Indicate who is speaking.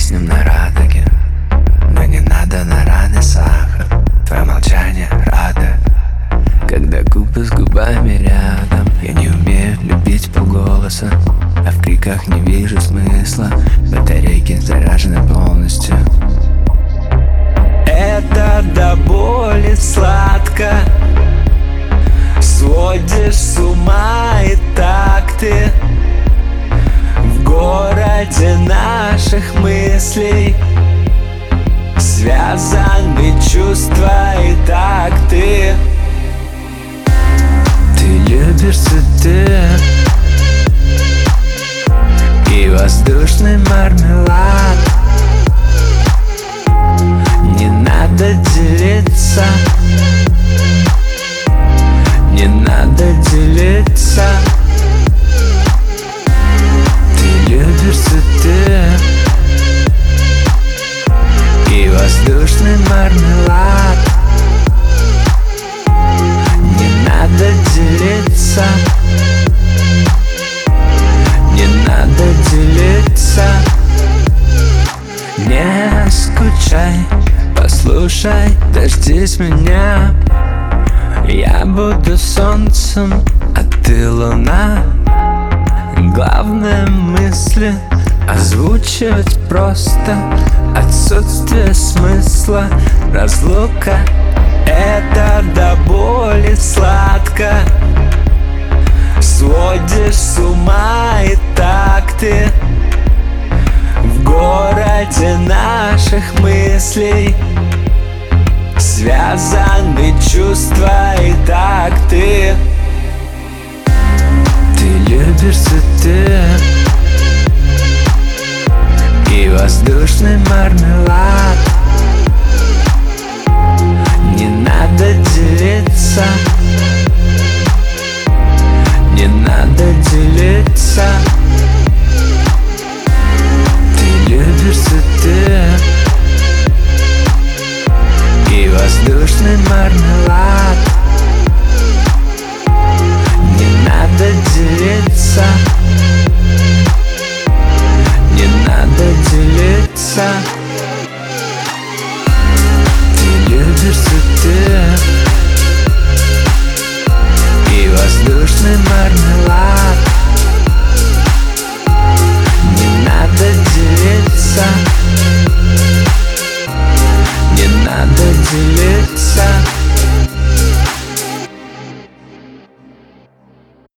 Speaker 1: киснем на радуге, но не надо на раны сахар. Твое молчание рада, когда губы с губами рядом. Я не умею любить полголоса, а в криках не вижу смысла. Батарейки заряжены полностью. Это до боли сладко, сводишь с ума и так ты в городе наших мыслей. Связаны чувства и так ты любишь цветы и воздушный мармелад. Не надо делиться, не надо делиться. Ты любишь цветы и воздушный мармелад. Не надо делиться, не надо делиться. Не скучай, послушай, дождись меня. Я буду солнцем, а ты луна. Главное мысли озвучивать просто. Отсутствие смысла, разлука. Это до боли сладко, сводишь с ума и так ты в городе наших мыслей. Связаны чувства и так ты любишь цветы и воздушный мармелад. Не надо делиться, не надо делиться. Ты любишь цветы и воздушный мармелад. Не надо делиться.